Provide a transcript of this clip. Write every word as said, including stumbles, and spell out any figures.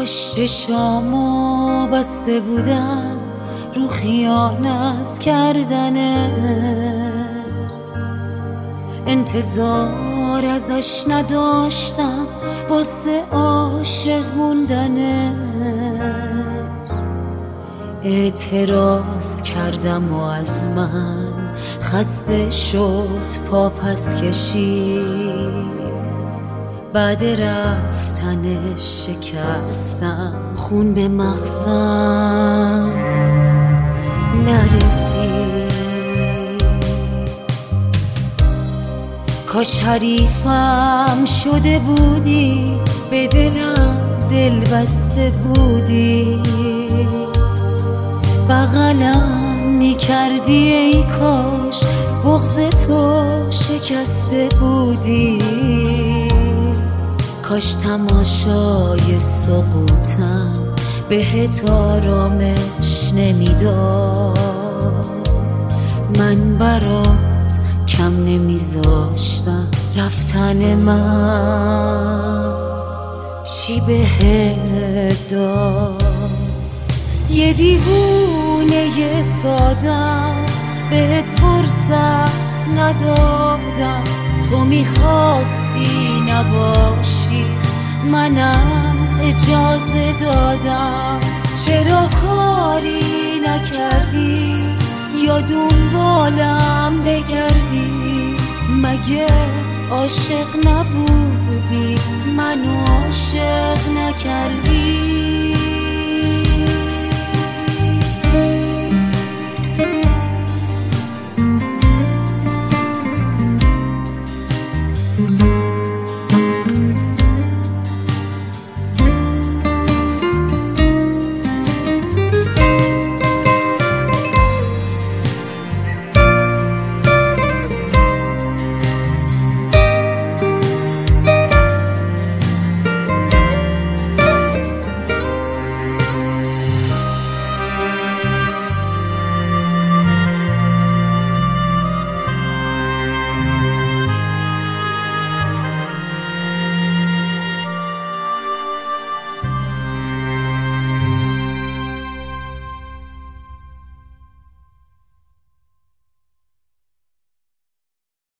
کاش چشامو بسته بودم رو خیانت کردنه، انتظار ازش نداشتم واسه عاشق موندنه. اعتراض کردم و از من خسته شد پا پس کشید، بعد رفتنش شکستم خون به مغزم نرسید. کاش حریفم شده بودی، به دلم دل بسته بودی، بغلم میکردی ای کاش بغض تو شکسته بودی. کاش تماشای سقوطم بهت آرامش نمیداد، من برات کم نمیذاشتم رفتن من چی بهت داد. یه دیوونه سادم بهت فرصت ندادم، تو میخواستی نباشی منم اجازه دادم. چرا کاری نکردی یا دنبالم بگردی؟ مگه عاشق نبودی منو عاشق نکردی؟